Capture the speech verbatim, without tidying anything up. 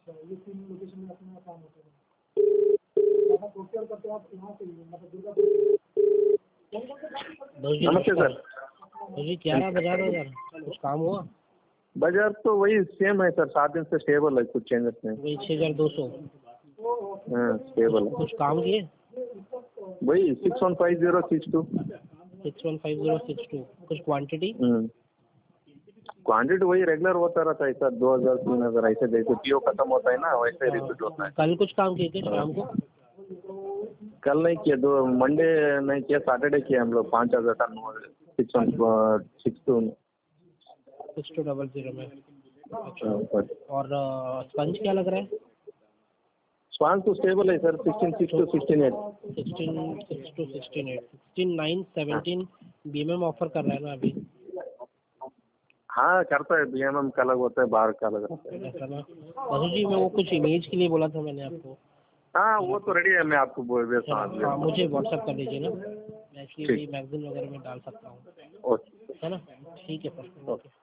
ये तीन लोकेशन में अपना काम होता है। आप प्रोक्योर करते हो आप यहाँ से मतलब दुर्गापुर। नमस्ते सर। जी क्या रहा बाजार बाजार कुछ काम हुआ? बाजार तो वही सेम है सर, सात दिन से स्टेबल है, कुछ चेंजेस नहीं। वही छः हज़ार दो सौ। हाँ स्टेबल है। कुछ काम किए? वही six one five zero six two six one five zero six two. कुछ क्वांटिटी? क्वांटिटी वही रेगुलर होता रहता है सर, दो हज़ार तीन हज़ार ऐसे, जैसे पीओ खत्म होता है ना वैसे रिपीट होता है। कल कुछ काम किए क्या शाम को? कल नहीं किया, दो मंडे नहीं किया, सैटरडे किया हम लोग पाँच हज़ार ton six one six two six two double zero में। अच्छा और स्पंज क्या लग रहा है? स्पंज तो स्टेबल है sir, sixteen six two sixteen eight sixteen six two sixteen eight sixteen nine seventeen B M M offer कर रहा है ना अभी? हाँ करता है, बी एम एम का अलग होता है, बाहर का अलग होता है। ऐसा ना मधु जी, मैं वो कुछ इमेज के लिए बोला था मैंने आपको। हाँ वो तो रेडी है, मैं आपको बोल देता हूँ। हाँ मुझे व्हाट्सएप कर दीजिए ना, मैं एक्चुअली मैगजीन वगैरह में डाल सकता हूँ, है ना? ठीक है सर। ओके।